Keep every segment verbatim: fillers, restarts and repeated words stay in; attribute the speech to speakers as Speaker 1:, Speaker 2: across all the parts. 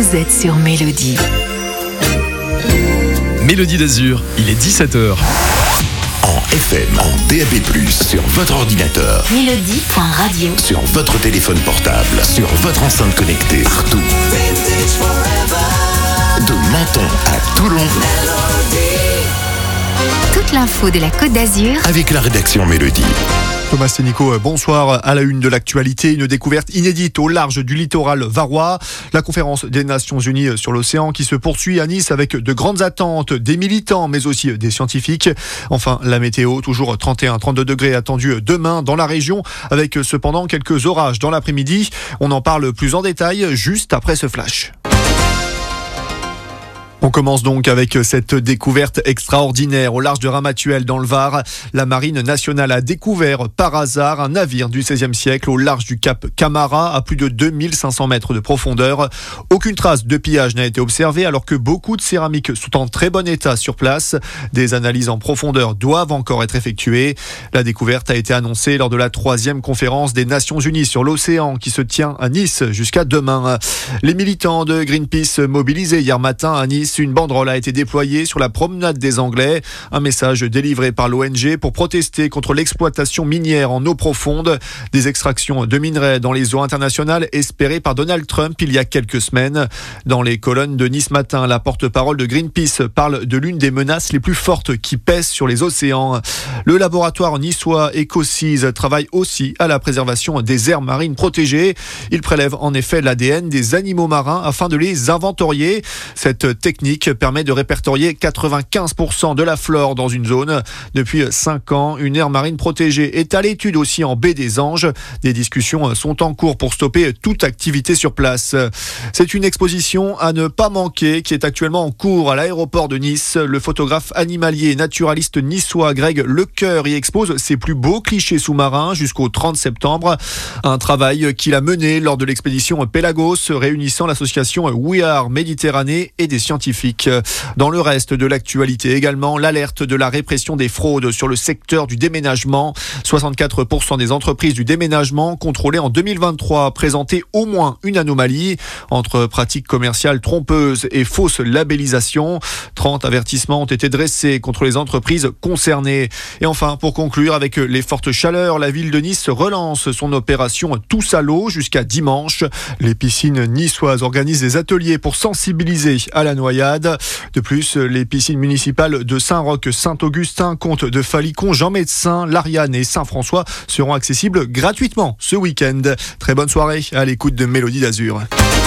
Speaker 1: vous êtes sur Mélodie.
Speaker 2: Mélodie d'Azur, il est dix-sept heures.
Speaker 3: En F M, en D A B plus, sur votre ordinateur.
Speaker 1: Mélodie point radio.
Speaker 3: Sur votre téléphone portable, sur votre enceinte connectée, partout. De Menton à Toulon.
Speaker 1: Toute l'info de la Côte d'Azur
Speaker 3: Avec la rédaction Mélodie.
Speaker 4: Thomas Sénico, bonsoir. À la une de l'actualité, une découverte inédite au large du littoral varois. La conférence des Nations Unies sur l'océan qui se poursuit à Nice avec de grandes attentes des militants mais aussi des scientifiques. Enfin, la météo, toujours trente et un à trente-deux degrés attendus demain dans la région avec cependant quelques orages dans l'après-midi. On en parle plus en détail juste après ce flash. On commence donc avec cette découverte extraordinaire au large de Ramatuelle dans le Var. La Marine nationale a découvert par hasard un navire du seizième siècle au large du cap Camara à plus de deux mille cinq cents mètres de profondeur. Aucune trace de pillage n'a été observée alors que beaucoup de céramiques sont en très bon état sur place. Des analyses en profondeur doivent encore être effectuées. La découverte a été annoncée lors de la troisième conférence des Nations Unies sur l'océan qui se tient à Nice jusqu'à demain. Les militants de Greenpeace mobilisés hier matin à Nice. Une banderole a été déployée sur la promenade des Anglais. Un message délivré par l'O N G pour protester contre l'exploitation minière en eau profonde. Des extractions de minerais dans les eaux internationales espérées par Donald Trump il y a quelques semaines. Dans les colonnes de Nice Matin, la porte-parole de Greenpeace parle de l'une des menaces les plus fortes qui pèsent sur les océans. Le laboratoire niçois EcoSeas travaille aussi à la préservation des aires marines protégées. Il prélève en effet l'A D N des animaux marins afin de les inventorier. Cette technique permet de répertorier quatre-vingt-quinze pour cent de la flore dans une zone. Depuis cinq ans, une aire marine protégée est à l'étude aussi en baie des Anges. Des discussions sont en cours pour stopper toute activité sur place. C'est une exposition à ne pas manquer qui est actuellement en cours à l'aéroport de Nice. Le photographe animalier et naturaliste niçois Greg Lecoeur y expose ses plus beaux clichés sous-marins jusqu'au trente septembre. Un travail qu'il a mené lors de l'expédition Pelagos réunissant l'association We Are Méditerranée et des scientifiques. Dans le reste de l'actualité également, l'alerte de la répression des fraudes sur le secteur du déménagement. soixante-quatre pour cent des entreprises du déménagement contrôlées en deux mille vingt-trois présentaient au moins une anomalie entre pratiques commerciales trompeuses et fausses labellisations. trente avertissements ont été dressés contre les entreprises concernées. Et enfin, pour conclure, avec les fortes chaleurs, la ville de Nice relance son opération Tous à l'eau jusqu'à dimanche. Les piscines niçoises organisent des ateliers pour sensibiliser à la noyade. De plus, les piscines municipales de Saint-Roch, Saint-Augustin, Comte de Falicon, Jean-Médecin, Lariane et Saint-François seront accessibles gratuitement ce week-end. Très bonne soirée à l'écoute de Mélodie d'Azur.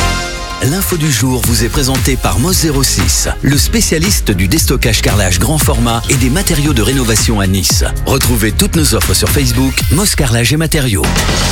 Speaker 5: L'info du jour vous est présentée par Moss zéro six, le spécialiste du déstockage carrelage grand format et des matériaux de rénovation à Nice. Retrouvez toutes nos offres sur Facebook, Moss Carrelage et Matériaux.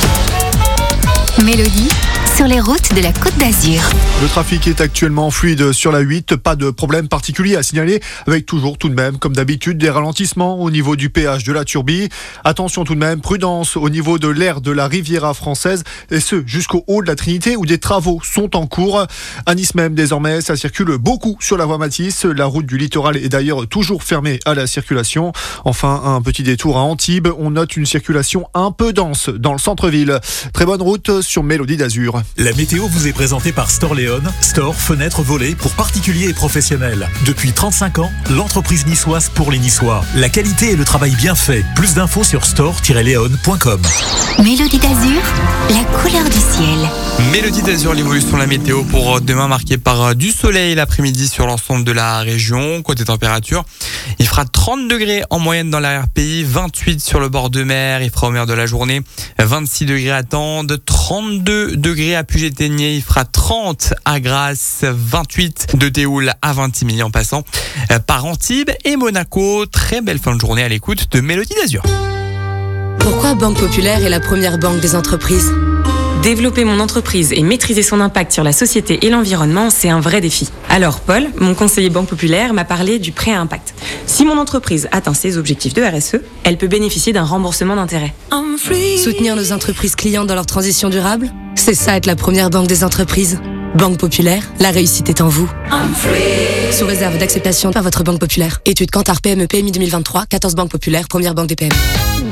Speaker 1: Mélodie sur les routes de la Côte d'Azur.
Speaker 4: Le trafic est actuellement fluide sur la huit, pas de problème particulier à signaler, avec toujours tout de même, comme d'habitude, des ralentissements au niveau du péage de la Turbie. Attention tout de même, prudence au niveau de l'aire de la Riviera française, et ce jusqu'au haut de la Trinité où des travaux sont en cours. À Nice même, désormais, ça circule beaucoup sur la voie Matisse. La route du littoral est d'ailleurs toujours fermée à la circulation. Enfin, un petit détour à Antibes, on note une circulation un peu dense dans le centre-ville. Très bonne route sur Mélodie d'Azur.
Speaker 6: La météo vous est présentée par Storléon, store, fenêtres, volets pour particuliers et professionnels. Depuis trente-cinq ans, l'entreprise niçoise pour les Niçois. La qualité et le travail bien fait. Plus d'infos sur store tiret léon point com.
Speaker 1: Mélodie d'Azur, la couleur du ciel.
Speaker 7: Mélodie d'Azur, l'évolution de la météo pour demain marquée par du soleil l'après-midi sur l'ensemble de la région. Côté température, il fera trente degrés en moyenne dans l'arrière-pays, vingt-huit sur le bord de mer. Il fera au meilleur de la journée vingt-six degrés à Tende, trente-deux degrés à Puget-Théniers. Il fera trente à Grasse, vingt-huit de Théoul à Vintimille en passant par Antibes et Monaco. Très belle fin de journée à l'écoute de Mélodie d'Azur.
Speaker 8: Pourquoi Banque Populaire est la première banque des entreprises ? Développer mon entreprise et maîtriser son impact sur la société et l'environnement, c'est un vrai défi. Alors Paul, mon conseiller Banque Populaire, m'a parlé du prêt à impact. Si mon entreprise atteint ses objectifs de R S E, elle peut bénéficier d'un remboursement d'intérêt.
Speaker 9: Soutenir nos entreprises clientes dans leur transition durable, c'est ça être la première banque des entreprises. Banque Populaire, la réussite est en vous. Sous réserve d'acceptation par votre Banque Populaire. Étude Kantar P M E P M I deux mille vingt-trois, quatorze Banque Populaire, première banque des P M E.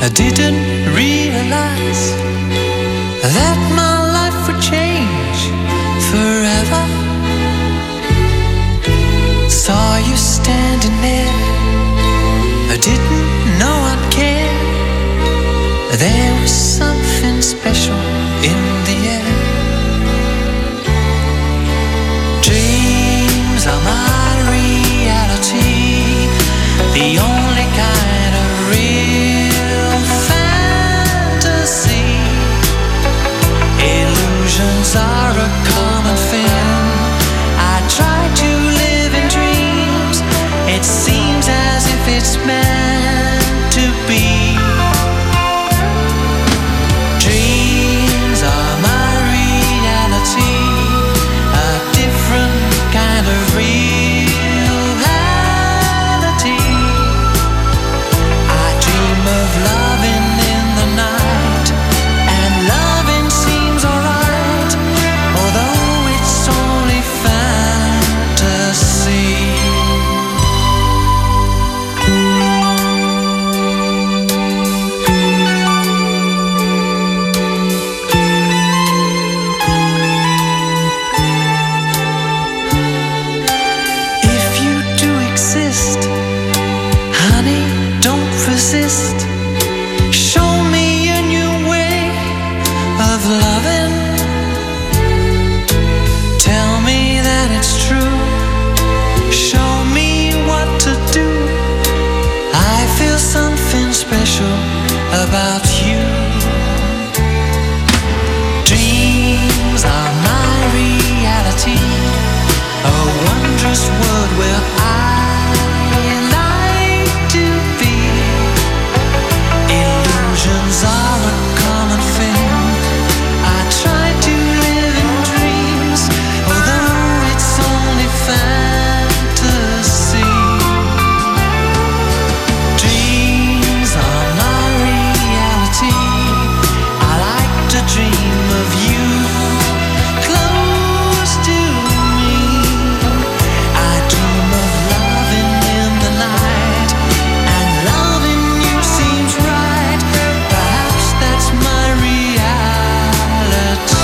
Speaker 10: didn't realize that my life would change forever. Saw you standing there, I didn't know I'd care. There was something special in the air. Dreams are my reality, the only kind of real fantasy. Illusions are a common thing. I try to live in dreams. It seems as if it's meant to be. Dreams are my reality, a different kind of reality. I dream of loving in the night, and loving seems alright, although it's only fantasy. If you do exist, honey, don't resist. Show me a new way of loving. Tell me that it's true. Show me what to do. I feel something special about you. Dreams are my reality, a wondrous world where I like to be. Illusions are a common thing. I try to live in dreams, although it's only fantasy. Dreams are my reality. I like to dream of you close to me. I dream of loving in the night, and loving you seems right. Perhaps that's my reality.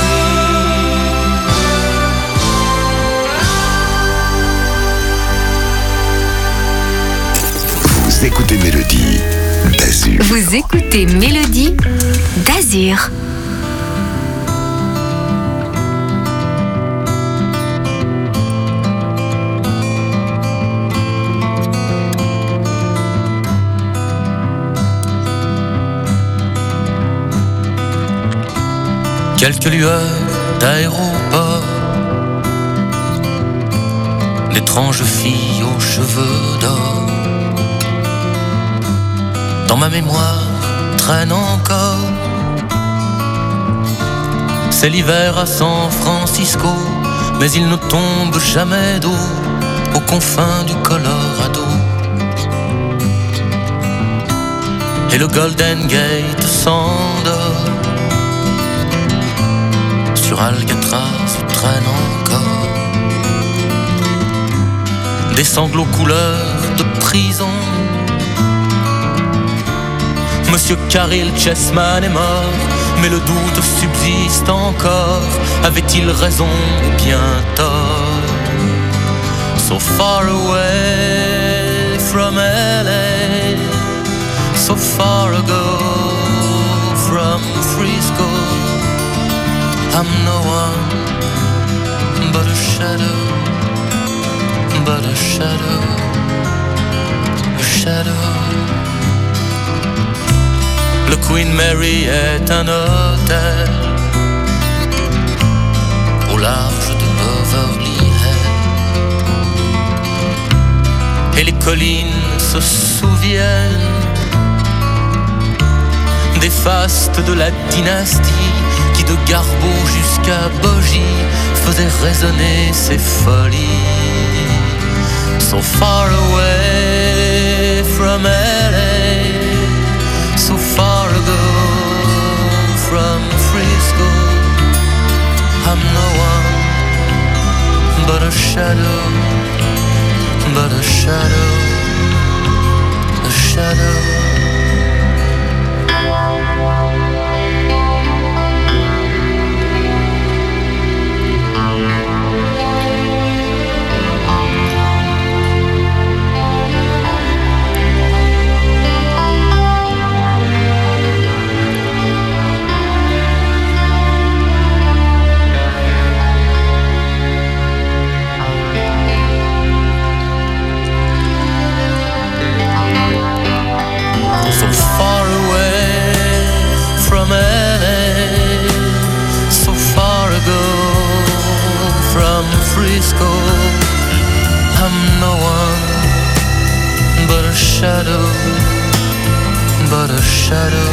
Speaker 3: Vous écoutez Mélodie d'Azur.
Speaker 1: Vous écoutez Mélodie d'Azur.
Speaker 10: Quelques lueurs d'aéroport, d'étranges filles aux cheveux d'or. Dans ma mémoire traîne encore. C'est l'hiver à San Francisco, mais il ne tombe jamais d'eau aux confins du Colorado. Et le Golden Gate s'endort. Sur Alcatraz traîne encore des sanglots couleur de prison. Monsieur Caril Chessman est mort, mais le doute subsiste encore. Avait-il raison ou bien tort? So far away from L A, so far ago from Frisco. I'm no one but a shadow, but a shadow, a shadow. Le Queen Mary est un hôtel au large de Beverly Hills. Et les collines se souviennent des fastes de la dynastie qui de Garbo jusqu'à Bogie faisait résonner ses folies. So far away from L A, so far ago from Frisco. I'm no one but a shadow, but a shadow, a shadow. shadow,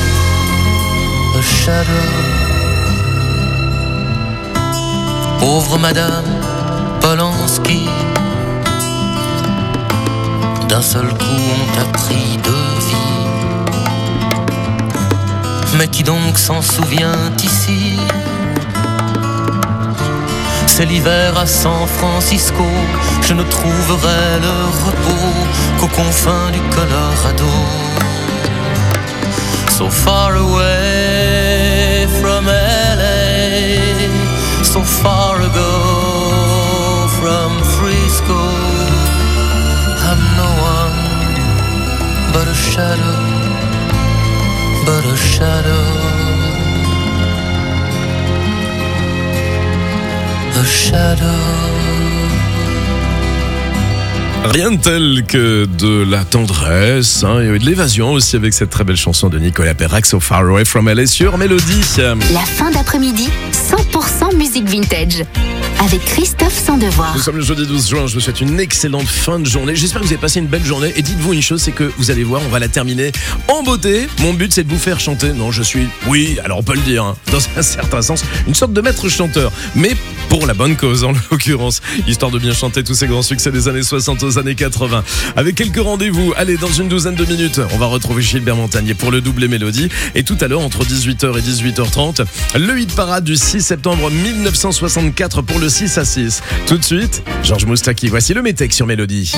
Speaker 10: a shadow. Pauvre Madame Polanski, d'un seul coup on t'a pris de vie. Mais qui donc s'en souvient ici? C'est l'hiver à San Francisco, je ne trouverai le repos qu'aux confins du Colorado. So far away from L A, so far ago from Frisco. I'm no one but a shadow, but a shadow, a shadow.
Speaker 2: Rien de tel que de la tendresse hein, et de l'évasion aussi avec cette très belle chanson de Nicolas Perrac, So Far Away From L A sur Mélodie.
Speaker 1: La fin d'après-midi, cent pour cent musique vintage. Avec Christophe Sandevoir.
Speaker 2: Nous sommes le jeudi douze juin, je vous souhaite une excellente fin de journée. J'espère que vous avez passé une belle journée et dites-vous une chose, c'est que vous allez voir, on va la terminer en beauté. Mon but c'est de vous faire chanter. Non, je suis, oui, alors on peut le dire, hein, dans un certain sens, une sorte de maître chanteur. Mais pour la bonne cause en l'occurrence, histoire de bien chanter tous ces grands succès des années soixante aux années quatre-vingts. Avec quelques rendez-vous, allez, dans une douzaine de minutes, on va retrouver Gilbert Montagnier pour le doublé Mélodie. Et tout à l'heure, entre dix-huit heures et dix-huit heures trente, le hit parade du six septembre mille neuf cent soixante-quatre pour le six à six. Tout de suite, Georges Moustaki. Voici le Métèque sur Mélodie.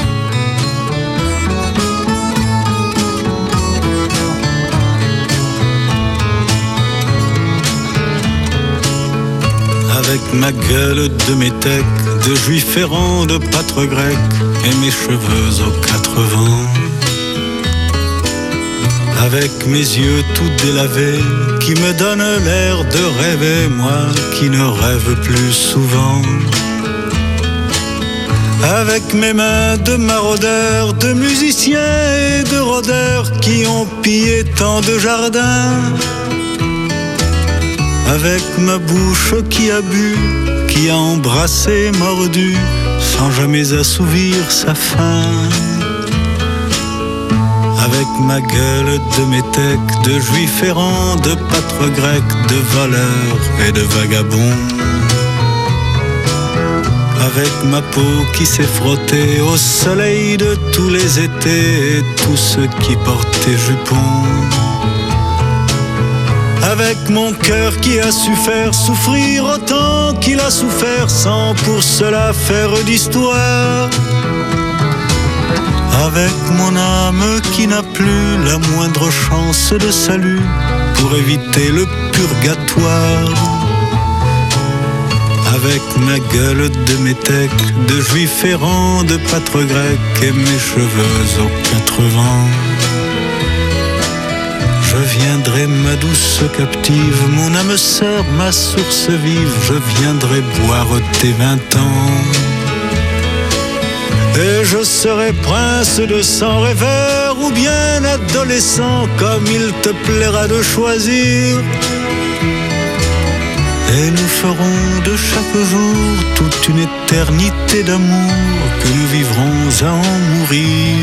Speaker 11: Avec ma gueule de métèque, de juif errant, de pâtre grec, et mes cheveux aux quatre vents. Avec mes yeux tout délavés, qui me donnent l'air de rêver, moi qui ne rêve plus souvent. Avec mes mains de maraudeurs, de musiciens et de rôdeurs, qui ont pillé tant de jardins. Avec ma bouche qui a bu, qui a embrassé, mordu, sans jamais assouvir sa faim. Avec ma gueule de métèque, de juif errant, de pâtre grec, de voleur et de vagabond. Avec ma peau qui s'est frottée au soleil de tous les étés et tous ceux qui portaient jupons. Avec mon cœur qui a su faire souffrir autant qu'il a souffert sans pour cela faire d'histoire. Avec mon âme qui n'a plus la moindre chance de salut pour éviter le purgatoire. Avec ma gueule de métèque, de juif errant, de pâtre grec et mes cheveux aux quatre vents. Je viendrai ma douce captive, mon âme sœur, ma source vive, je viendrai boire tes vingt ans. Et je serai prince de sang rêveur ou bien adolescent, comme il te plaira de choisir. Et nous ferons de chaque jour toute une éternité d'amour que nous vivrons à en mourir.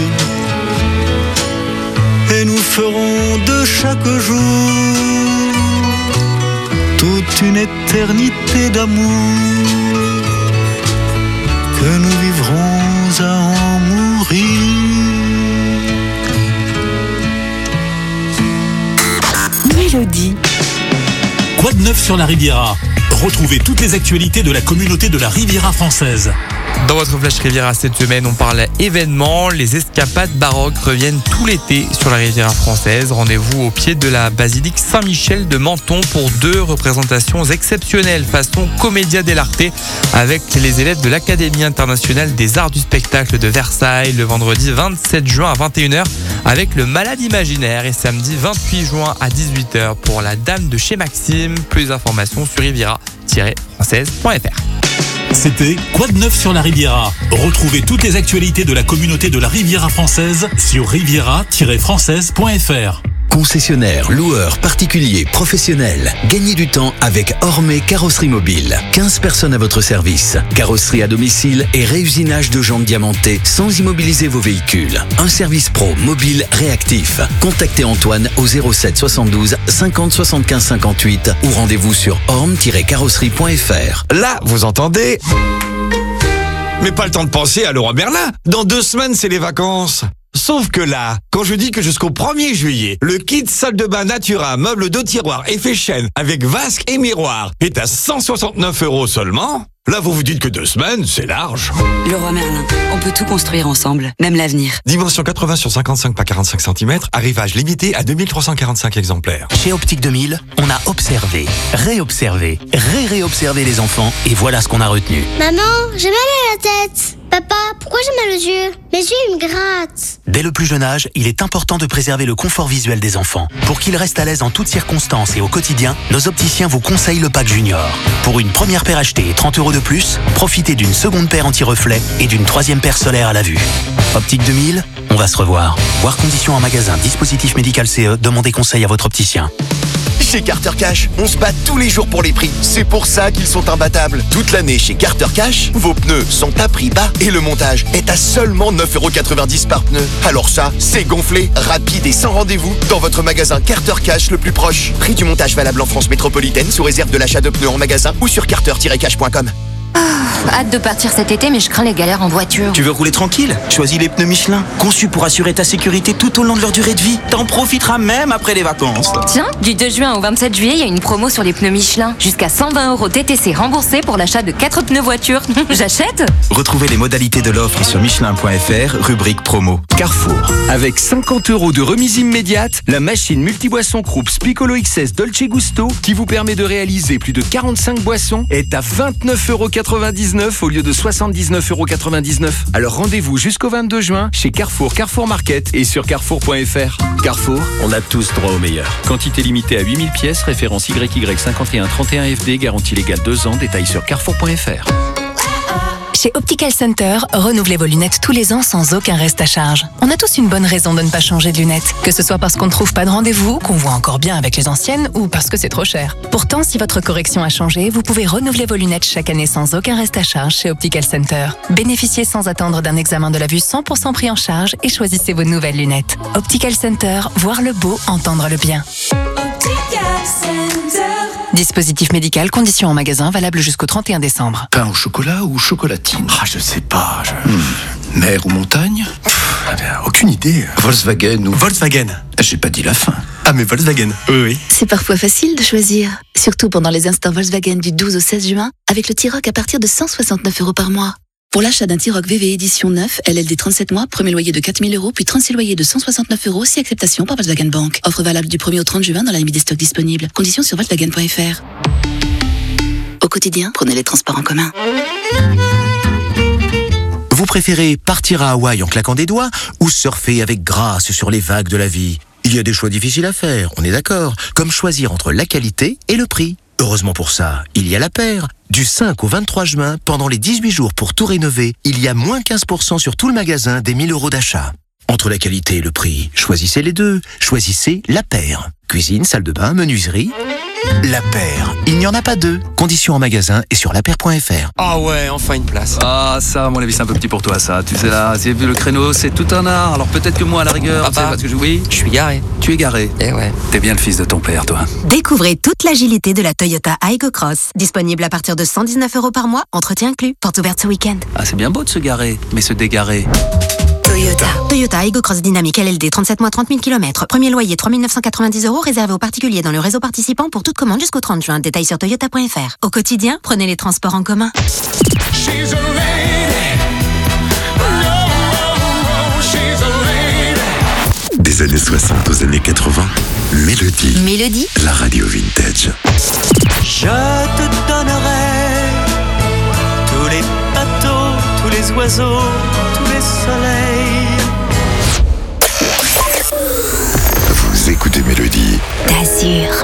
Speaker 11: Et nous ferons de chaque jour toute une éternité d'amour que nous vivrons à en mourir.
Speaker 1: Mélodie.
Speaker 6: Quoi de neuf sur la Riviera? Retrouvez toutes les actualités de la communauté de la Riviera française.
Speaker 7: Dans votre Flash Riviera cette semaine, on parle événements. Les escapades baroques reviennent tout l'été sur la Riviera française. Rendez-vous au pied de la basilique Saint-Michel de Menton pour deux représentations exceptionnelles façon Commedia dell'arte avec les élèves de l'Académie internationale des arts du spectacle de Versailles le vendredi vingt-sept juin à vingt et une heures avec le Malade imaginaire et samedi vingt-huit juin à dix-huit heures pour la Dame de chez Maxime. Plus d'informations sur riviera tiret française point f r.
Speaker 6: C'était Quoi de neuf sur la Riviera? Retrouvez toutes les actualités de la communauté de la Riviera française sur riviera tiret française point f r.
Speaker 5: Concessionnaire, loueur, particulier, professionnel. Gagnez du temps avec Ormé Carrosserie Mobile. quinze personnes à votre service. Carrosserie à domicile et réusinage de jantes diamantées sans immobiliser vos véhicules. Un service pro, mobile, réactif. Contactez Antoine au zéro sept soixante-douze cinquante soixante-quinze cinquante-huit ou rendez-vous sur orme tiret carrosserie point f r.
Speaker 12: Là, vous entendez ? Mais pas le temps de penser à Leroy Merlin. Dans deux semaines, c'est les vacances. Sauf que là, quand je dis que jusqu'au premier juillet, le kit salle de bain Natura, meuble de tiroir effet chêne avec vasque et miroir est à cent soixante-neuf euros seulement, là vous vous dites que deux semaines, c'est large.
Speaker 13: Leroy Merlin, on peut tout construire ensemble, même l'avenir.
Speaker 12: Dimension quatre-vingts sur cinquante-cinq par quarante-cinq centimètres, arrivage limité à deux mille trois cent quarante-cinq exemplaires.
Speaker 14: Chez Optique deux mille, on a observé, réobservé, ré-réobservé les enfants et voilà ce qu'on a retenu.
Speaker 15: Maman, j'ai mal à la tête. Papa, pourquoi j'ai mal aux yeux? Mes yeux, ils me grattent.
Speaker 14: Dès le plus jeune âge, il est important de préserver le confort visuel des enfants. Pour qu'ils restent à l'aise en toutes circonstances et au quotidien, nos opticiens vous conseillent le pack Junior. Pour une première paire achetée et trente euros de plus, profitez d'une seconde paire anti-reflet et d'une troisième paire solaire à la vue. Optique deux mille, on va se revoir. Voir conditions en magasin, dispositif médical C E, demandez conseil à votre opticien.
Speaker 16: Chez Carter Cash, on se bat tous les jours pour les prix. C'est pour ça qu'ils sont imbattables. Toute l'année chez Carter Cash, vos pneus sont à prix bas et le montage est à seulement neuf euros quatre-vingt-dix par pneu. Alors ça, c'est gonflé, rapide et sans rendez-vous dans votre magasin Carter Cash le plus proche. Prix du montage valable en France métropolitaine sous réserve de l'achat de pneus en magasin ou sur carter tiret cash point com.
Speaker 17: Oh, hâte de partir cet été, mais je crains les galères en voiture.
Speaker 14: Tu veux rouler tranquille? Choisis les pneus Michelin, conçus pour assurer ta sécurité tout au long de leur durée de vie. T'en profiteras même après les vacances.
Speaker 17: Tiens, du deux juin au vingt-sept juillet, il y a une promo sur les pneus Michelin. Jusqu'à cent vingt euros T T C remboursés pour l'achat de quatre pneus voiture. J'achète?
Speaker 14: Retrouvez les modalités de l'offre sur michelin point f r, rubrique promo.
Speaker 18: Carrefour. Avec cinquante euros de remise immédiate, la machine multiboisson Krups Piccolo X S Dolce Gusto, qui vous permet de réaliser plus de quarante-cinq boissons, est à vingt-neuf euros quatre-vingt-dix-neuf au lieu de soixante-dix-neuf euros quatre-vingt-dix-neuf. Alors rendez-vous jusqu'au vingt-deux juin chez Carrefour, Carrefour Market et sur carrefour point f r. Carrefour, on a tous droit au meilleur. Quantité limitée à huit mille pièces, référence Y Y cinquante et un trente et un F D, garantie légale deux ans, détail sur carrefour point f r.
Speaker 19: Chez Optical Center, renouvelez vos lunettes tous les ans sans aucun reste à charge. On a tous une bonne raison de ne pas changer de lunettes. Que ce soit parce qu'on ne trouve pas de rendez-vous, qu'on voit encore bien avec les anciennes, ou parce que c'est trop cher. Pourtant, si votre correction a changé, vous pouvez renouveler vos lunettes chaque année sans aucun reste à charge chez Optical Center. Bénéficiez sans attendre d'un examen de la vue cent pour cent pris en charge et choisissez vos nouvelles lunettes. Optical Center, voir le beau, entendre le bien. Dispositif médical, conditions en magasin, valable jusqu'au trente et un décembre.
Speaker 3: Pain au chocolat ou chocolatine? Ah, je sais pas. Je... Hmm. Mer ou montagne? Pff, aucune idée. Volkswagen ou...
Speaker 14: Volkswagen.
Speaker 3: J'ai pas dit la fin.
Speaker 14: Ah, mais Volkswagen. Oui, oui.
Speaker 20: C'est parfois facile de choisir. Surtout pendant les instants Volkswagen du douze au seize juin, avec le T-Roc à partir de cent soixante-neuf euros par mois. Pour l'achat d'un T-Roc V V édition neuf, L L D trente-sept mois, premier loyer de quatre mille euros, puis trente-six loyers de cent soixante-neuf euros, si acceptation par Volkswagen Bank. Offre valable du premier au trente juin dans la limite des stocks disponibles. Conditions sur volkswagen point f r. Au quotidien, prenez les transports en commun.
Speaker 14: Vous préférez partir à Hawaï en claquant des doigts ou surfer avec grâce sur les vagues de la vie? Il y a des choix difficiles à faire, on est d'accord, comme choisir entre la qualité et le prix. Heureusement pour ça, il y a La Paire. Du cinq au vingt-trois juin, pendant les dix-huit jours pour tout rénover, il y a moins quinze pour cent sur tout le magasin des mille euros d'achat. Entre la qualité et le prix, choisissez les deux. Choisissez La Paire. Cuisine, salle de bain, menuiserie. La Paire. Il n'y en a pas deux. Conditions en magasin et sur la paire point f r.
Speaker 12: Ah ouais, enfin une place.
Speaker 21: Ah ça, à mon avis, c'est un peu petit pour toi, ça. Tu sais là, c'est vu le créneau, c'est tout un art. Alors peut-être que moi, à la rigueur,
Speaker 7: Papa,
Speaker 21: tu sais, parce que je... oui,
Speaker 7: je suis garé.
Speaker 21: Tu es garé.
Speaker 7: Eh ouais.
Speaker 21: T'es bien le fils de ton père, toi.
Speaker 22: Découvrez toute l'agilité de la Toyota Aygo Cross. Disponible à partir de cent dix-neuf euros par mois, entretien inclus. Porte ouverte ce week-end.
Speaker 21: Ah, c'est bien beau de se garer, mais se dégarer.
Speaker 22: Toyota. Toyota Aygo Cross Dynamique L L D trente-sept mois, trente mille kilomètres. Premier loyer trois mille neuf cent quatre-vingt-dix euros réservé aux particuliers dans le réseau participant pour toute commande jusqu'au trente juin. Détail sur toyota point f r. Au quotidien, prenez les transports en commun.
Speaker 3: Des années soixante aux années quatre-vingts, Mélodie.
Speaker 1: Mélodie.
Speaker 3: La radio vintage.
Speaker 10: Je te donnerai tous les bateaux, tous les oiseaux, tous les soleils.
Speaker 3: Vous écoutez Mélodie.
Speaker 1: T'assure.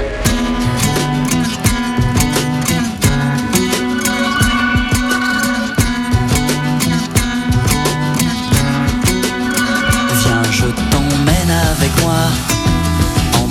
Speaker 10: Viens, je t'emmène avec moi en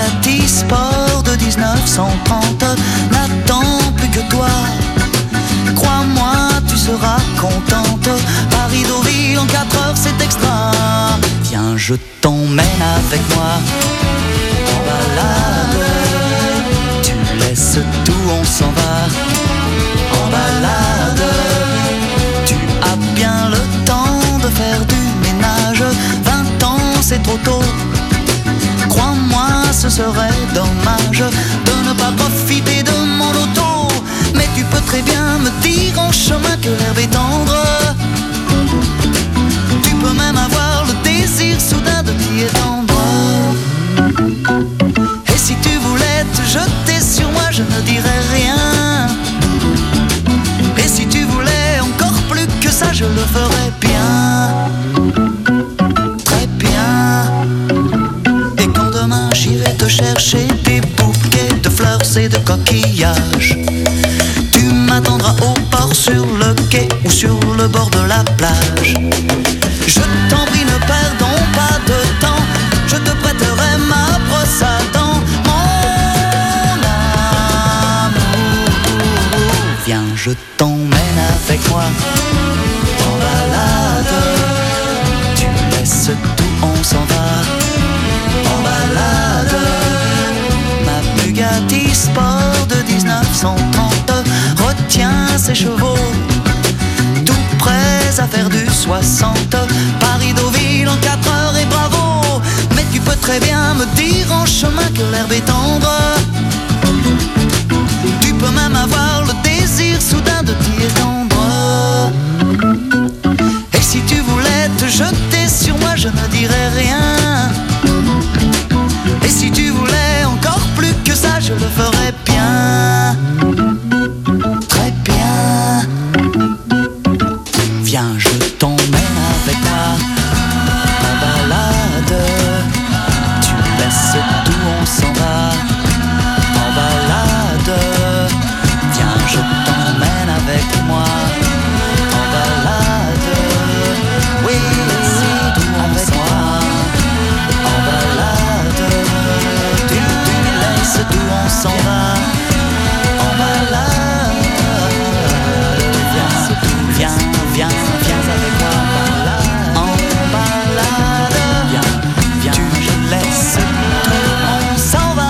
Speaker 10: Bugatti Sport de dix-neuf cent trente n'attend plus que toi. Crois-moi, tu seras contente. Paris-Deauville en quatre heures, c'est extra. Viens, je t'emmène avec moi en balade. Tu laisses tout, on s'en va en balade. Tu as bien le temps de faire du ménage. Vingt ans, c'est trop tôt. Crois-moi, ce serait dommage de ne pas profiter de mon auto. Mais tu peux très bien me dire en chemin que l'herbe est tendre. Tu peux même avoir le désir soudain de t'y étendre. Et si tu voulais te jeter sur moi, je ne dirais rien. Et si tu voulais encore plus que ça, je le ferais bien. Très bien. Et quand demain j'irai te chercher des bouquets de fleurs et de coquillages, tu m'attendras au port, sur le quai ou sur le bord de la plage. Je t'en prie, ne perdons pas de temps. Je te prêterai ma brosse à dents, mon amour. Viens, je t'emmène avec moi en balade. Tu laisses tout, on s'en va en balade. Ma Bugatti Sport de dix-neuf cent trente retient ses chevaux, tout prêts à faire du soixante. Paris-Deauville en quatre heures et bravo. Mais tu peux très bien me dire en chemin que l'herbe est tendre. Tu peux même avoir le désir soudain de t'y étendre. Et si tu voulais te jeter sur moi, je ne dirais rien. Et si tu voulais encore plus que ça, je le ferais bien. Très bien. Viens, je t'emmène avec moi en balade. Tu laisses tout, on s'en va en balade. Viens, je t'emmène avec moi en balade. Oui, c'est tout avec moi en balade. Tu, tu laisses tout, on s'en va en balade. Viens, viens, viens, viens avec moi en balade. Viens, viens, tu, je laisse tout, on s'en va.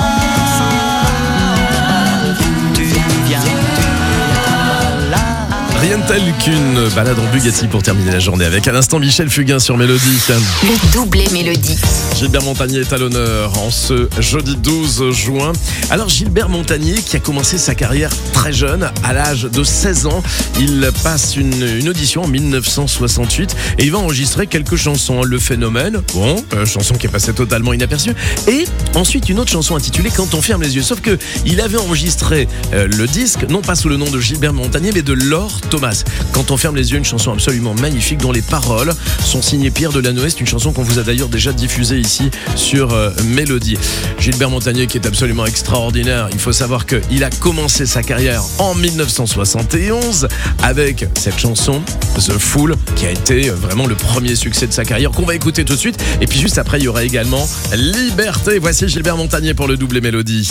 Speaker 10: Tu viens, tu
Speaker 2: Rien de tel qu'une balade en Bugatti pour terminer la journée avec à l'instant Michel Fugain sur Mélodie.
Speaker 1: Le doublé Mélodie.
Speaker 2: Gilbert Montagnier est à l'honneur en ce jeudi douze juin. Alors Gilbert Montagnier qui a commencé sa carrière très jeune, à l'âge de seize ans, il passe une, une audition en mille neuf cent soixante-huit et il va enregistrer quelques chansons. Le Phénomène, bon, euh, chanson qui est passée totalement inaperçue, et ensuite une autre chanson intitulée Quand on ferme les yeux. Sauf que il avait enregistré euh, le disque, non pas sous le nom de Gilbert Montagnier, mais de Laure Thomas. Quand on ferme les yeux, une chanson absolument magnifique dont les paroles sont signées Pierre Delanoë. C'est une chanson qu'on vous a d'ailleurs déjà diffusée ici sur euh, Mélodie. Gilbert Montagnier qui est absolument extraordinaire. Il faut savoir qu'il a commencé sa carrière en mille neuf cent soixante et onze avec cette chanson The Fool qui a été vraiment le premier succès de sa carrière qu'on va écouter tout de suite. Et puis juste après, il y aura également Liberté. Voici Gilbert Montagnier pour le doublé Mélodie.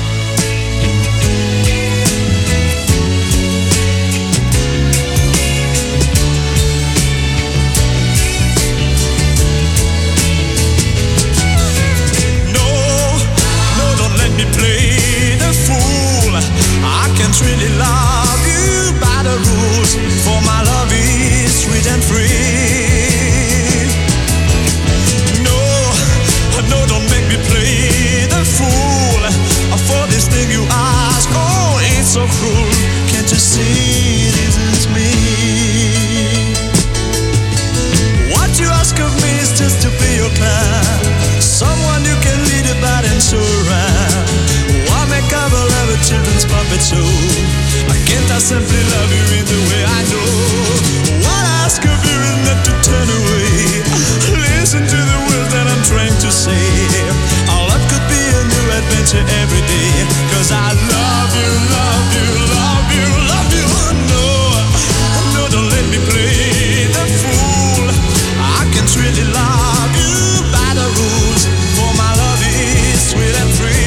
Speaker 10: Really love you by the rules, for my love is sweet and free. No, no, don't make me play the fool for this thing you ask. Oh, it's so cruel. Can't you see this is me? What you ask of me is just to be your clown, someone you can lead about and surround. Why make up a love a children's puppet show? I can't I simply love you in the way I know? What I ask of you is not to turn away. Listen to the words that I'm trying to say. Our love could be a new adventure every day. Cause I love you, love you, love you, love you. No, no, don't let me play the fool. I can't really love you by the rules, for my love is sweet and free.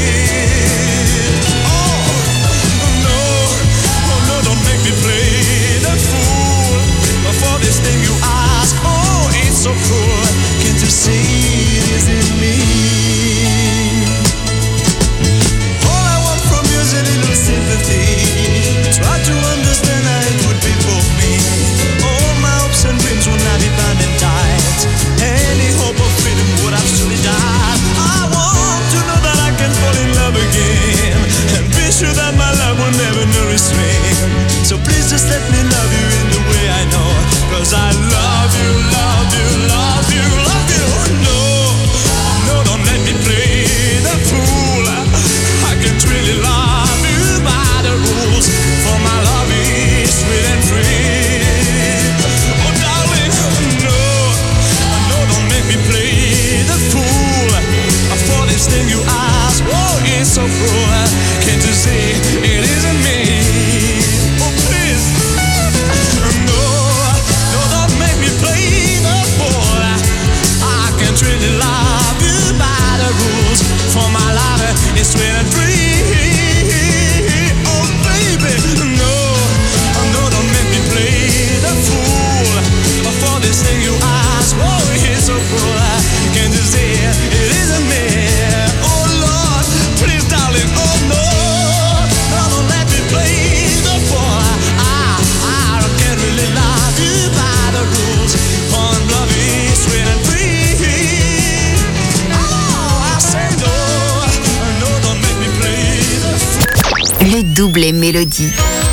Speaker 10: is sweet and free. Oh baby, no, no, don't make me play the fool. For this thing you ask, oh it's so cool. Can't you see it isn't me? Oh Lord, please darling, oh no, no, don't let me play the fool. I, I can't really love you by the rules. One love is sweet and free. Oh, I say no, no, don't make me play the fool.
Speaker 1: Le double mélodie.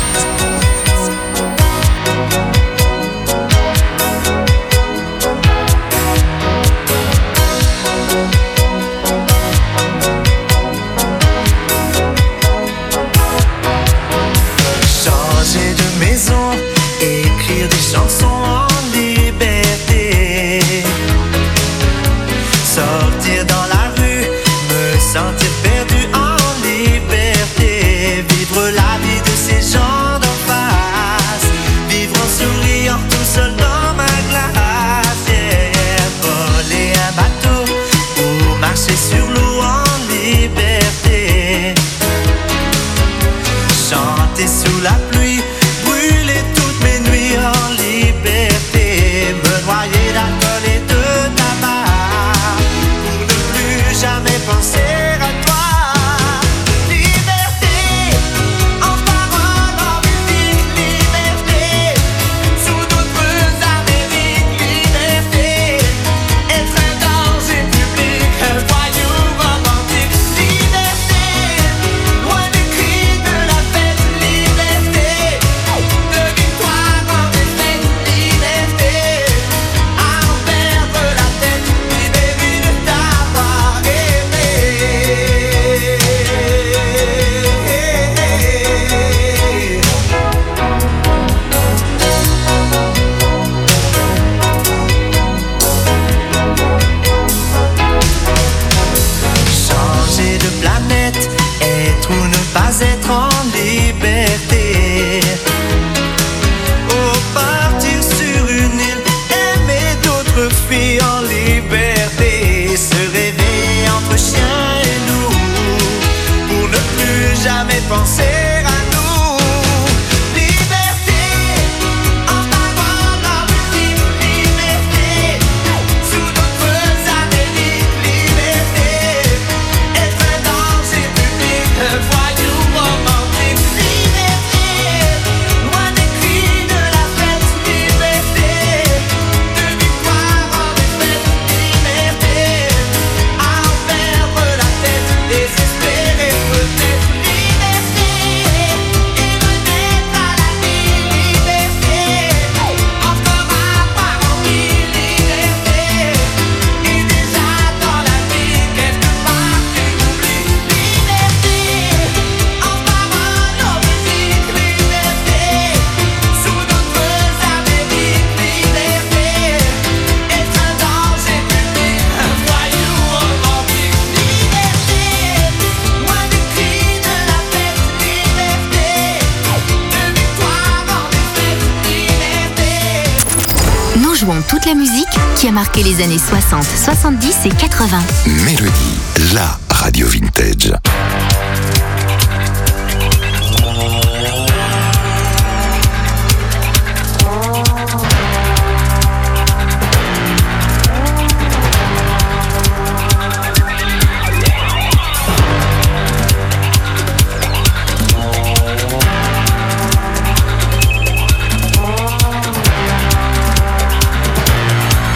Speaker 10: Changer de maison, écrire des chansons en liberté. Sortir dans la rue, me sentir perdu en liberté. Vivre la vie de ces gens d'en face. Vivre en souriant tout seul dans ma glace. Yeah. Voler un bateau ou marcher sur l'eau en liberté. Chanter sous la pluie, brûler toutes mes nuits en liberté. Me noyer d'alcool et de tabac pour ne plus jamais penser à toi. Liberté, en parole, en musique, liberté. Sous d'autres Amériques, liberté. Être un danger public, un voyou romantique. Liberté, loin des cris de la fête. Liberté, de victoire en défaite. Liberté, à en perdre la tête. Libéré de t'avoir aimé. Changer de planète, être ou ne pas être en liberté. Oh, partir sur une île, aimer d'autres filles en liberté. Se réveiller entre chien et loup, pour ne plus jamais penser à nous. Liberté, en parole, en musique, liberté. Sous d'autres Amériques, liberté. Être un danger public, un voyou romantique. Liberté, loin des cris de la fête. Liberté, de victoire en défaite. Liberté, à en perdre la tête. Désespéré peut-être. Liberté, et renaître à la vie. Liberté, encore avoir envie. Liberté, et déjà dans la vie quelque part tu oublies. Liberté, en parole, en musique. Liberté, sous d'autres Amériques. Liberté, être un danger public, un voyou romantique. Liberté, loin des cris de la fête. Liberté, de victoire en défaite. Liberté.
Speaker 1: Nous jouons toute la musique qui a marqué les années soixante, soixante-dix et quatre-vingts.
Speaker 4: Mélodie, la radio vintage.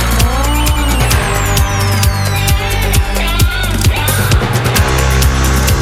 Speaker 10: Liberté,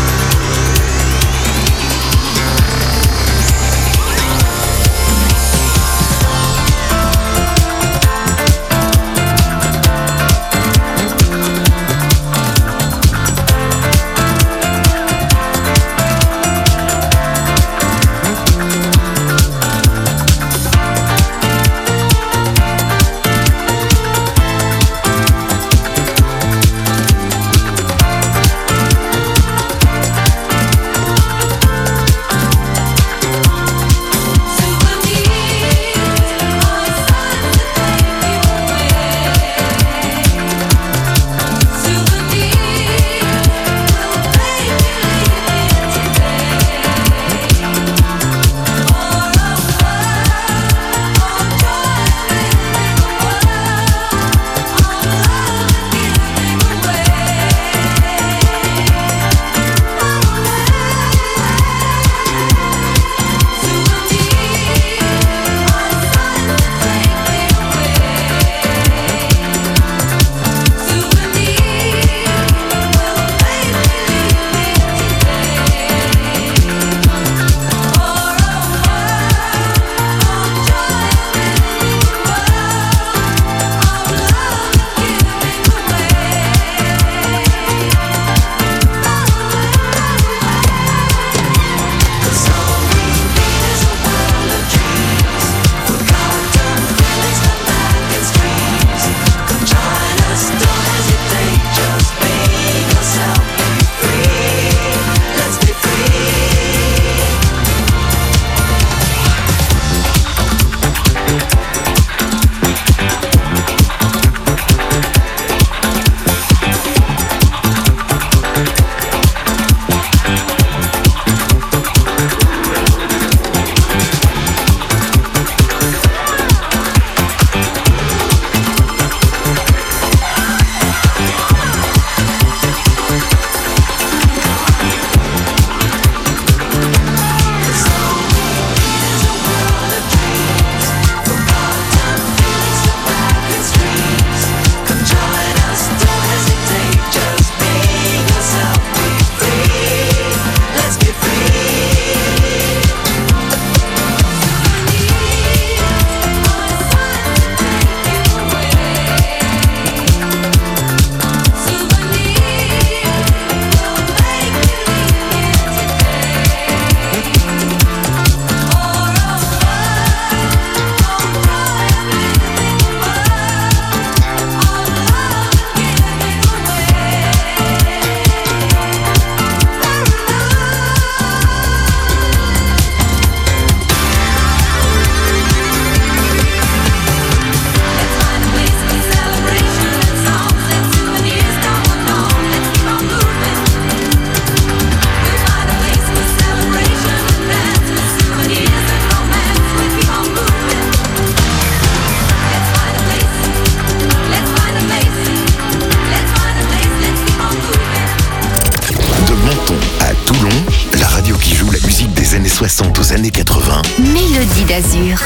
Speaker 4: soixante aux années quatre-vingts.
Speaker 1: Mélodie d'Azur.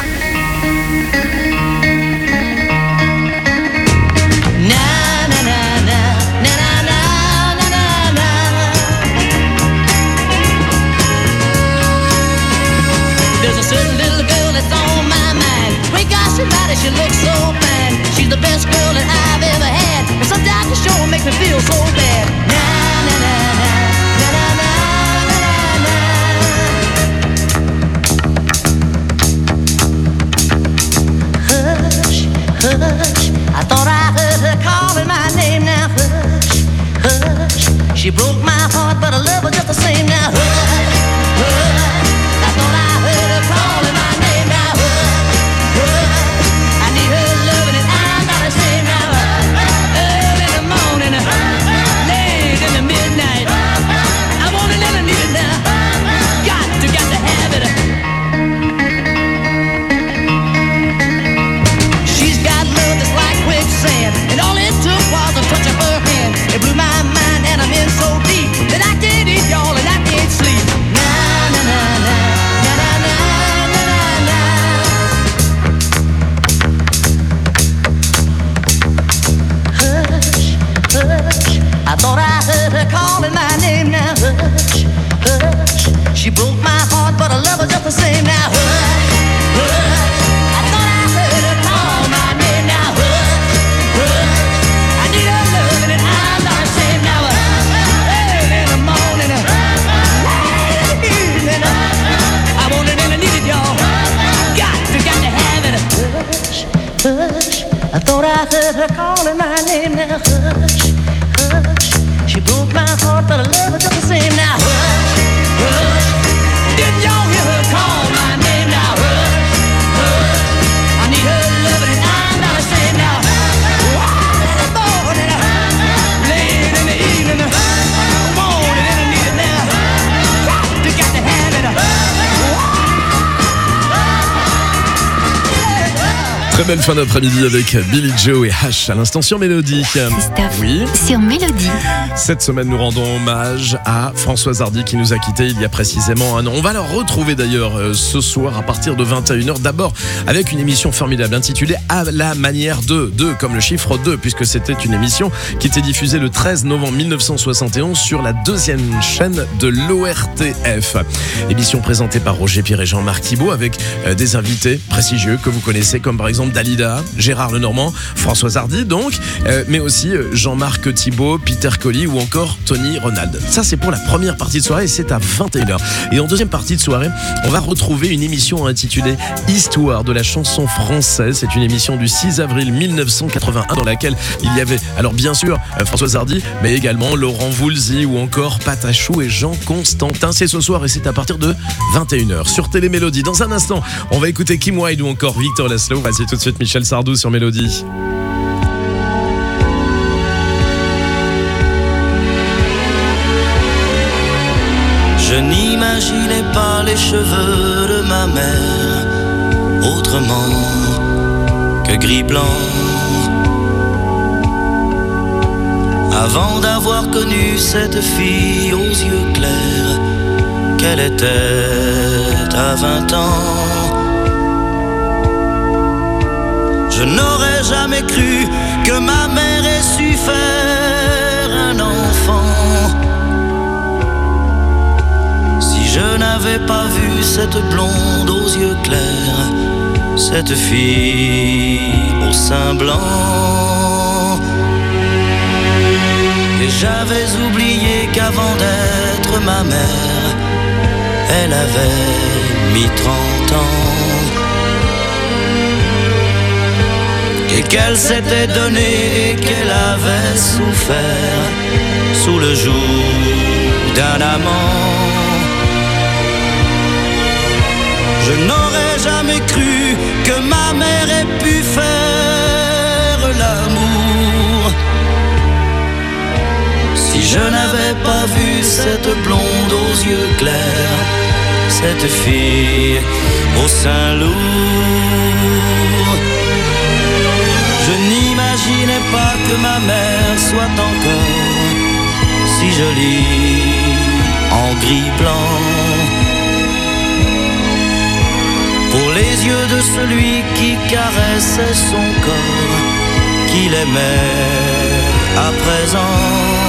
Speaker 8: She looks so fine. She's the best girl that I've ever had. And sometimes the show makes me feel so bad. Na na na na na na na na. Hush, hush. I thought I heard her calling my name. Now hush, hush. She broke my heart, but I love her just the same. Now hush, hush. I thought I heard her calling my name. Now hush. And all it took was a touch of her hand. It blew my mind and I'm in so deep that I can't eat, y'all, and I can't sleep. Na na na na na na na na na. Hush, hush. I thought I heard her calling my name. Now hush, hush. She broke my heart, but I love her just the same. Now hush, hush. I thought I heard her call my name. Now hush. Hush, I thought I heard her calling my name. Now hush, hush. She broke my heart, but I love her just the same. Now hush, hush. Didn't y'all hear her call my name? Now hush, hush. I need her loving and I'm not ashamed. Now wild in the morning, late in the evening, morning and I need it now. Got to, got to have it.
Speaker 2: Très belle fin d'après-midi avec Billy Joe et H à l'instant sur Mélodie. Oui.
Speaker 1: Sur Mélodie.
Speaker 2: Cette semaine, nous rendons hommage à Françoise Hardy qui nous a quittés il y a précisément un an. On va la retrouver d'ailleurs ce soir à partir de vingt et une heures. D'abord avec une émission formidable intitulée À la manière de, deux comme le chiffre deux, puisque c'était une émission qui était diffusée le treize novembre mille neuf cent soixante et onze sur la deuxième chaîne de l'O R T F. Émission présentée par Roger Pierre et Jean-Marc Thibault avec des invités prestigieux que vous connaissez comme par exemple Dalida, Gérard Lenormand, Françoise Hardy donc, euh, mais aussi Jean-Marc Thibault, Peter Colli ou encore Tony Ronald. Ça c'est pour la première partie de soirée et c'est à vingt et une heures. Et en deuxième partie de soirée, on va retrouver une émission intitulée Histoire de la chanson française. C'est une émission du six avril mille neuf cent quatre-vingt-un dans laquelle il y avait, alors bien sûr, Françoise Hardy, mais également Laurent Voulzy ou encore Patachou et Jean Constantin. C'est ce soir et c'est à partir de vingt et une heures sur Télémélodie. Dans un instant, on va écouter Kim Wilde ou encore Victor Laszlo. Voici tout de suite Michel Sardou sur Mélodie.
Speaker 10: Je n'imaginais pas les cheveux de ma mère autrement que gris-blanc. Avant d'avoir connu cette fille aux yeux clairs, qu'elle était à vingt ans. Je n'aurais jamais cru que ma mère ait su faire un enfant. Si je n'avais pas vu cette blonde aux yeux clairs, cette fille au sein blanc. Et j'avais oublié qu'avant d'être ma mère, elle avait mis trente ans. Et qu'elle s'était donnée et qu'elle avait souffert sous le joug d'un amant. Je n'aurais jamais cru que ma mère ait pu faire l'amour. Si je n'avais pas vu cette blonde aux yeux clairs, cette fille au sein lourd. Je n'imaginais pas que ma mère soit encore si jolie en gris blanc. yeux de celui qui caressait son corps, qu'il aimait à présent.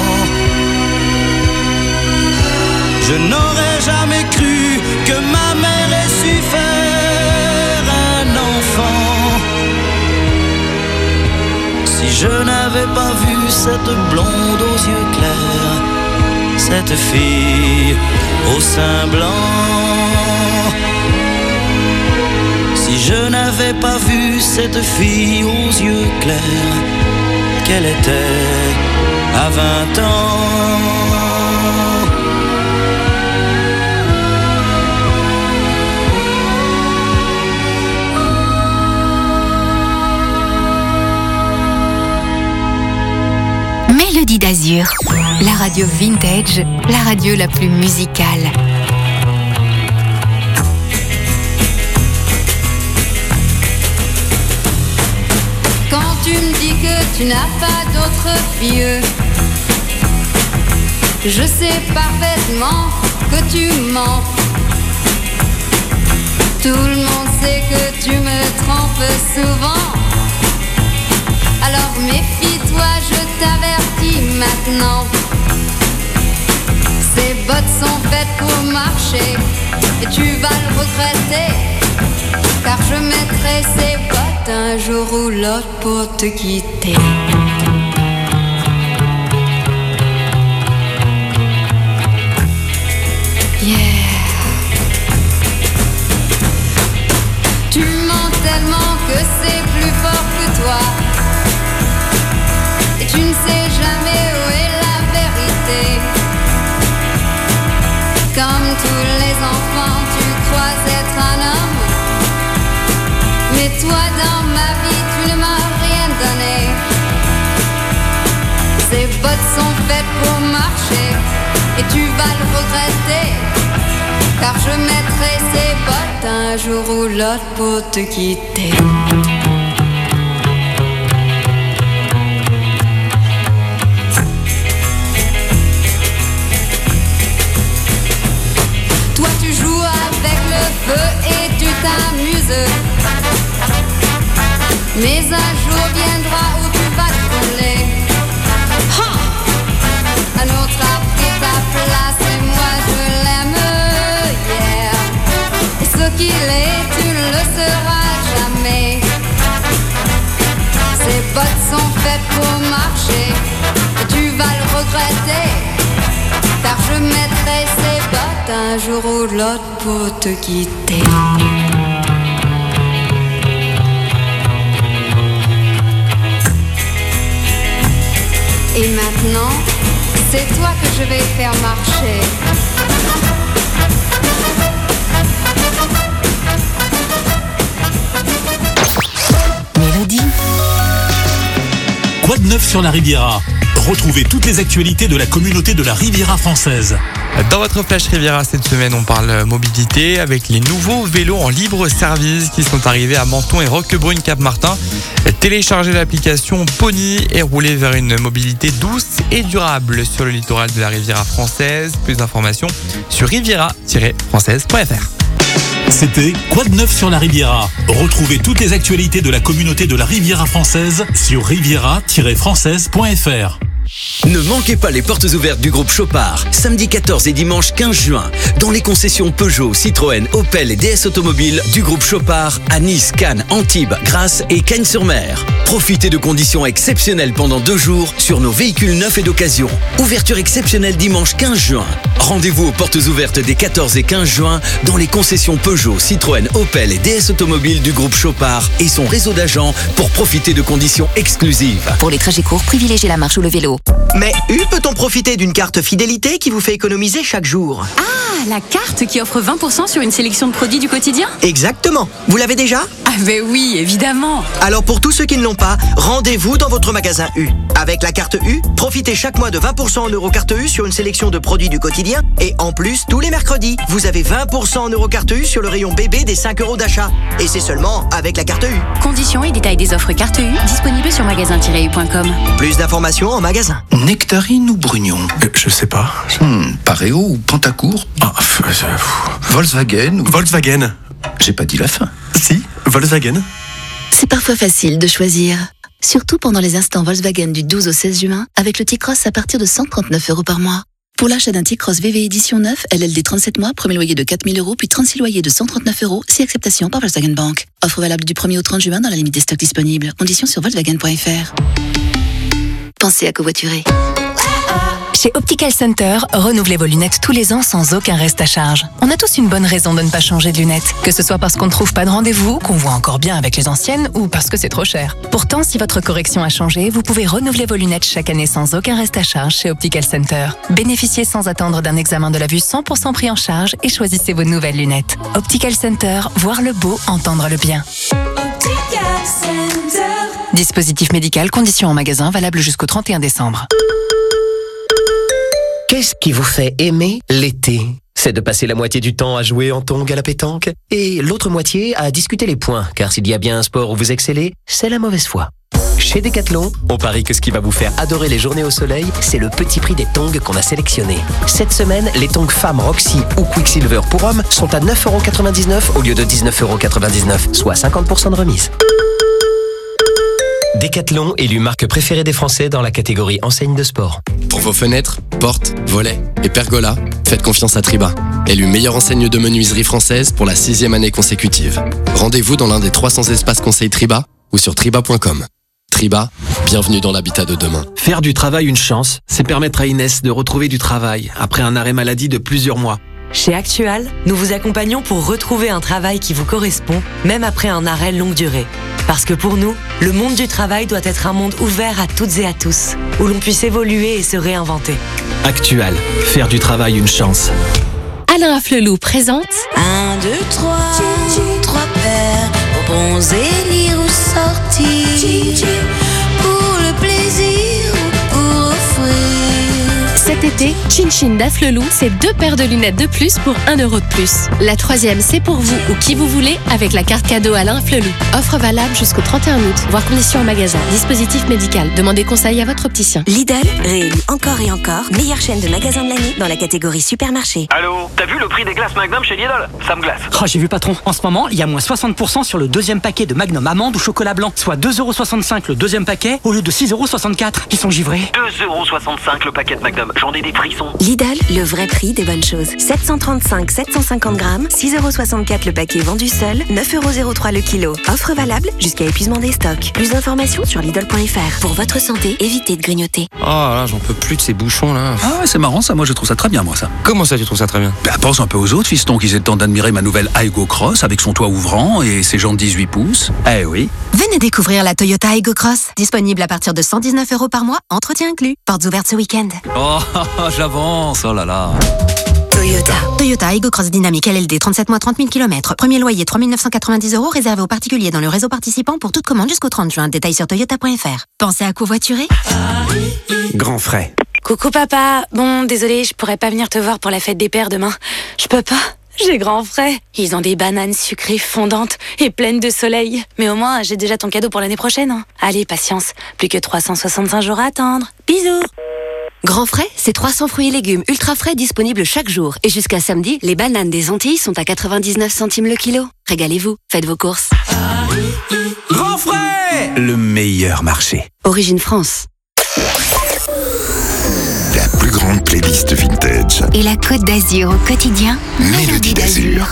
Speaker 10: Je n'aurais jamais cru que ma mère ait su faire un enfant. Si je n'avais pas vu cette blonde aux yeux clairs, cette fille au sein blanc. Si je n'avais pas vu cette fille aux yeux clairs, qu'elle était à vingt ans.
Speaker 1: Mélodie d'Azur, la radio vintage, la radio la plus musicale.
Speaker 9: Quand tu me dis que tu n'as pas d'autre fille, je sais parfaitement que tu mens. Tout le monde sait que tu me trompes souvent. Alors méfie-toi, je t'avertis maintenant. Ces bottes sont faites pour marcher et tu vas le regretter, car je mettrai ces bottes un jour ou l'autre pour te quitter. Yeah. Tu mens tellement que c'est plus fort que toi. Et tu ne sais jamais où est la vérité. Comme tous les enfants, tu crois être un homme. Mais toi, dans ma vie, tu ne m'as rien donné. Ces bottes sont faites pour marcher et tu vas le regretter, car je mettrai ces bottes un jour ou l'autre pour te quitter. Toi tu joues avec le feu et tu t'amuses, mais un jour viendra où tu vas te brûler. Ha! Un autre a pris ta place et moi je l'aime, yeah. Et ce qu'il est, tu ne le seras jamais. Ces bottes sont faites pour marcher et tu vas le regretter, car je mettrai ces bottes un jour ou l'autre pour te quitter. Et maintenant, c'est toi que je vais faire marcher.
Speaker 1: Mélodie.
Speaker 6: Quoi de neuf sur la Riviera? Retrouvez toutes les actualités de la communauté de la Riviera française.
Speaker 7: Dans votre Flash Riviera cette semaine, on parle mobilité avec les nouveaux vélos en libre service qui sont arrivés à Menton et Roquebrune Cap-Martin. Téléchargez l'application Pony et roulez vers une mobilité douce et durable sur le littoral de la Riviera française. Plus d'informations sur riviera tiret française point f r.
Speaker 6: C'était Quoi de neuf sur la Riviera? Retrouvez toutes les actualités de la communauté de la Riviera française sur riviera tiret française point f r.
Speaker 5: Ne manquez pas les portes ouvertes du groupe Chopard, samedi quatorze et dimanche quinze juin, dans les concessions Peugeot, Citroën, Opel et D S Automobiles du groupe Chopard à Nice, Cannes, Antibes, Grasse et Cagnes-sur-Mer. Profitez de conditions exceptionnelles pendant deux jours sur nos véhicules neufs et d'occasion. Ouverture exceptionnelle dimanche quinze juin. Rendez-vous aux portes ouvertes des quatorze et quinze juin dans les concessions Peugeot, Citroën, Opel et D S Automobiles du groupe Chopard et son réseau d'agents pour profiter de conditions exclusives.
Speaker 1: Pour les trajets courts, privilégiez la marche ou le vélo.
Speaker 11: Mais U peut-on profiter d'une carte fidélité qui vous fait économiser chaque jour?
Speaker 19: Ah, la carte qui offre vingt pour cent sur une sélection de produits du quotidien?
Speaker 11: Exactement. Vous l'avez déjà?
Speaker 19: Ah ben oui, évidemment.
Speaker 11: Alors pour tous ceux qui ne l'ont pas, rendez-vous dans votre magasin U. Avec la carte U, profitez chaque mois de vingt pour cent en Eurocarte U sur une sélection de produits du quotidien. Et en plus, tous les mercredis, vous avez vingt pour cent en Eurocarte U sur le rayon bébé des cinq euros d'achat. Et c'est seulement avec la carte U.
Speaker 19: Conditions et détails des offres carte U disponibles sur magasin tiret u point com.
Speaker 11: Plus d'informations en magasin.
Speaker 3: Nectarine ou Brugnon euh, Je sais pas. Hmm, Pareo ou Pantacourt ah, euh, Volkswagen ou...
Speaker 2: Volkswagen.
Speaker 3: J'ai pas dit la fin. Si, Volkswagen.
Speaker 20: C'est parfois facile de choisir. Surtout pendant les instants Volkswagen du douze au seize juin, avec le T-Cross à partir de cent trente-neuf euros par mois. Pour l'achat d'un T-Cross V V édition neuf, L L D trente-sept mois, premier loyer de quatre mille euros, puis trente-six loyers de cent trente-neuf euros, si acceptation par Volkswagen Bank. Offre valable du premier au trente juin dans la limite des stocks disponibles. Conditions sur volkswagen point f r. Pensez à covoiturer.
Speaker 19: Chez Optical Center, renouvelez vos lunettes tous les ans sans aucun reste à charge. On a tous une bonne raison de ne pas changer de lunettes. Que ce soit parce qu'on ne trouve pas de rendez-vous, qu'on voit encore bien avec les anciennes, ou parce que c'est trop cher. Pourtant, si votre correction a changé, vous pouvez renouveler vos lunettes chaque année sans aucun reste à charge chez Optical Center. Bénéficiez sans attendre d'un examen de la vue cent pour cent pris en charge et choisissez vos nouvelles lunettes. Optical Center, voir le beau, entendre le bien.
Speaker 8: Optical Center.
Speaker 19: Dispositif médical, conditions en magasin, valable jusqu'au trente et un décembre.
Speaker 13: Qu'est-ce qui vous fait aimer l'été ? C'est de passer la moitié du temps à jouer en tongs à la pétanque et l'autre moitié à discuter les points, car s'il y a bien un sport où vous excellez, c'est la mauvaise foi. Chez Decathlon, on parie que ce qui va vous faire adorer les journées au soleil, c'est le petit prix des tongs qu'on a sélectionnés. Cette semaine, les tongs femmes Roxy ou Quicksilver pour hommes sont à neuf euros quatre-vingt-dix-neuf au lieu de dix-neuf euros quatre-vingt-dix-neuf, soit cinquante pour cent de remise. Decathlon, élu marque préférée des Français dans la catégorie enseigne de sport.
Speaker 15: Pour vos fenêtres, portes, volets et pergolas, faites confiance à Triba. Élu meilleure enseigne de menuiserie française pour la sixième année consécutive. Rendez-vous dans l'un des trois cents espaces conseils Triba ou sur triba point com. Triba, bienvenue dans l'habitat de demain.
Speaker 23: Faire du travail une chance, c'est permettre à Inès de retrouver du travail après un arrêt maladie de plusieurs mois.
Speaker 24: Chez Actual, nous vous accompagnons pour retrouver un travail qui vous correspond, même après un arrêt longue durée. Parce que pour nous, le monde du travail doit être un monde ouvert à toutes et à tous, où l'on puisse évoluer et se réinventer.
Speaker 23: Actual, faire du travail une chance.
Speaker 25: Alain Afflelou présente
Speaker 26: Un, deux, trois, trois paires pour bronzer, lire ou sortir, pour le plaisir ou pour offrir.
Speaker 25: Cet été, Chin Chin d'Afflelou, c'est deux paires de lunettes de plus pour un euro de plus. La troisième, c'est pour vous ou qui vous voulez avec la carte cadeau Alain Afflelou. Offre valable jusqu'au trente et un août, voire conditions en magasin. Dispositif médical. Demandez conseil à votre opticien.
Speaker 26: Lidl, réélu encore et encore, meilleure chaîne de magasins de l'année dans la catégorie supermarché.
Speaker 27: Allô, t'as vu le prix des glaces Magnum chez Lidl? Ça me glace.
Speaker 28: Oh, j'ai vu patron, en ce moment, il y a moins soixante pour cent sur le deuxième paquet de Magnum amande ou chocolat blanc, soit deux euros soixante-cinq le deuxième paquet au lieu de six euros soixante-quatre. Ils sont givrés.
Speaker 27: deux euros soixante-cinq le paquet de Magnum. J'en ai des frissons.
Speaker 26: Lidl, le vrai prix des bonnes choses. sept cent trente-cinq sept cent cinquante grammes, six euros soixante-quatre le paquet vendu seul, neuf euros zéro trois le kilo. Offre valable jusqu'à épuisement des stocks. Plus d'informations sur Lidl point f r. Pour votre santé, évitez de grignoter.
Speaker 29: Oh là, j'en peux plus de ces bouchons là.
Speaker 21: Ah ouais, c'est marrant ça, moi je trouve ça très bien moi ça.
Speaker 29: Comment ça tu trouves ça très bien?
Speaker 21: Bah pense un peu aux autres fistons qu'ils aient le temps d'admirer ma nouvelle Aygo Cross avec son toit ouvrant et ses jantes dix-huit pouces. Eh oui.
Speaker 22: Venez découvrir la Toyota Aygo Cross. Disponible à partir de cent dix-neuf euros par mois, entretien inclus. Portes ouvertes ce week-end.
Speaker 21: Oh, j'avance, oh là là.
Speaker 26: Toyota.
Speaker 22: Toyota Aygo Cross Dynamique L L D trente-sept mois trente mille kilomètres. Premier loyer trois mille neuf cent quatre-vingt-dix euros réservé aux particuliers dans le réseau participant pour toute commande jusqu'au trente juin. Détails sur toyota point f r. Pensez à covoiturer.
Speaker 21: Grand frais.
Speaker 25: Coucou papa. Bon, désolé, je pourrais pas venir te voir pour la fête des pères demain. Je peux pas. J'ai grand frais. Ils ont des bananes sucrées fondantes et pleines de soleil. Mais au moins, j'ai déjà ton cadeau pour l'année prochaine. Hein. Allez, patience. Plus que trois cent soixante-cinq jours à attendre. Bisous.
Speaker 30: Grand frais, c'est trois cents fruits et légumes ultra frais disponibles chaque jour. Et jusqu'à samedi, les bananes des Antilles sont à quatre-vingt-dix-neuf centimes le kilo. Régalez-vous, faites vos courses.
Speaker 21: Grand frais, le meilleur marché.
Speaker 30: Origine France.
Speaker 4: La plus grande playlist vintage.
Speaker 1: Et la Côte d'Azur au quotidien,
Speaker 4: Mélodie d'Azur.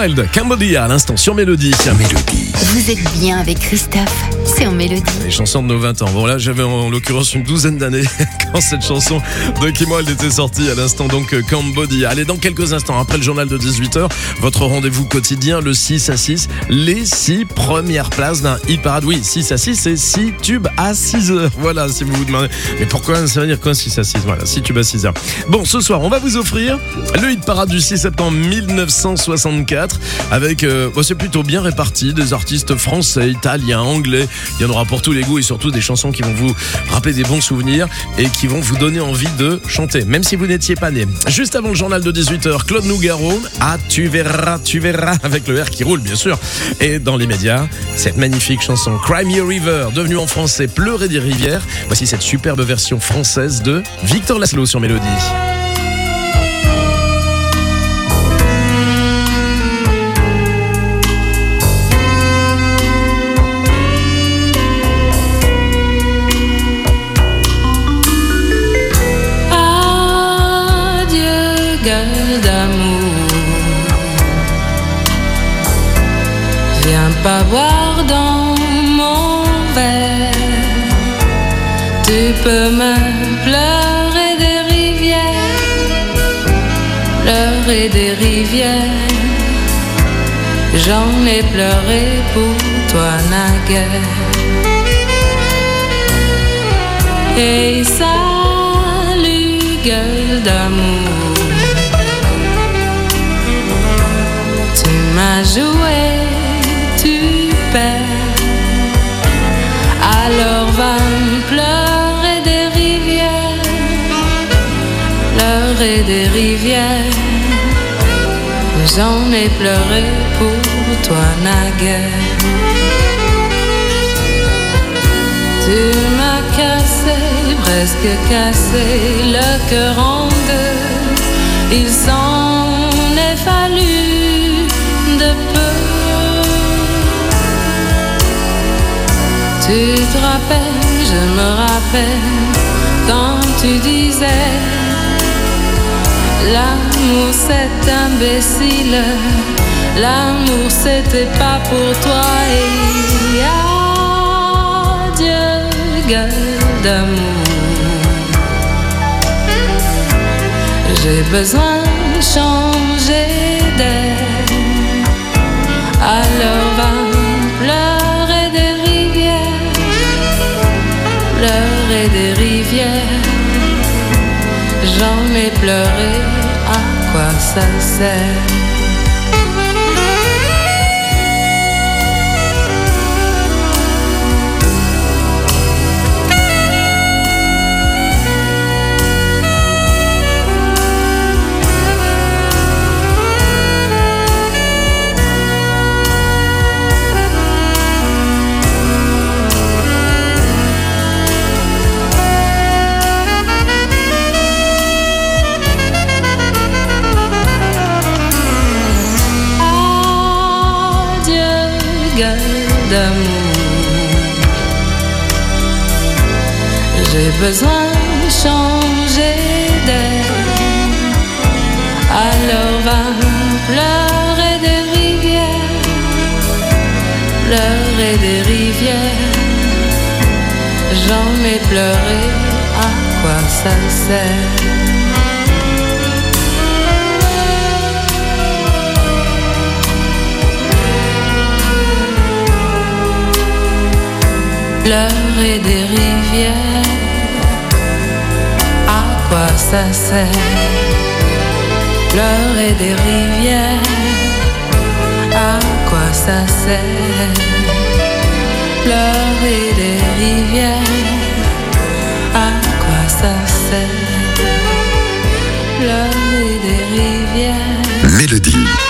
Speaker 2: Wild, Cambodia à l'instant sur Mélodie.
Speaker 3: Mélodie.
Speaker 1: Vous êtes bien avec Christophe, c'est en Mélodie.
Speaker 2: Les chansons de nos vingt ans. Bon là j'avais en l'occurrence une douzaine d'années quand cette chanson de Kim Wilde était sortie à l'instant, donc Cambodia. Allez, dans quelques instants, après le journal de dix-huit heures, votre rendez-vous quotidien, le six à six, les six premières places d'un hit parade. Oui, six à six, c'est six tubes à six heures. Voilà, si vous vous demandez. Mais pourquoi ça veut dire quoi six à six? Voilà, six tubes à six heures. Bon, ce soir, on va vous offrir le hit parade du six septembre mille neuf cent soixante-quatre avec, euh, bon, c'est plutôt bien réparti, des artistes français, italiens, anglais. Il y en aura pour tous les goûts et surtout des chansons qui vont vous rappeler des bons souvenirs et qui vont vous donner envie de chanter, même si vous n'étiez pas né. Juste avant le journal de dix-huit heures, Claude Nougaro, ah tu verras, tu verras, avec le R qui roule bien sûr. Et dans les médias, cette magnifique chanson Cry Me a River, devenue en français Pleurer des rivières. Voici cette superbe version française de Victor Laszlo sur Mélodie.
Speaker 5: Gueule d'amour, viens pas boire dans mon verre. Tu peux me pleurer des rivières, pleurer des rivières. J'en ai pleuré pour toi naguère. Et salut gueule d'amour, tu m'as joué, tu perds. Alors va me pleurer des rivières, pleurer des rivières. J'en ai pleuré pour toi naguère. Tu m'as cassé, presque cassé le cœur en deux. Il s'en est fallu de peu. Tu te rappelles, je me rappelle, quand tu disais l'amour c'est imbécile, l'amour c'était pas pour toi. Et adieu gueule d'amour, j'ai besoin de changer d'air. Alors va pleurer des rivières, pleurer des rivières. J'en ai pleuré, à quoi ça sert? J'ai besoin de changer d'air. Alors va pleurer des rivières, pleurer des rivières. J'en ai pleuré, à quoi ça sert? Pleurer des rivières, à quoi ça sert? Pleurer des rivières, à quoi ça sert? Pleurer des rivières, à quoi ça sert? Pleurer des rivières.
Speaker 4: Mélodie.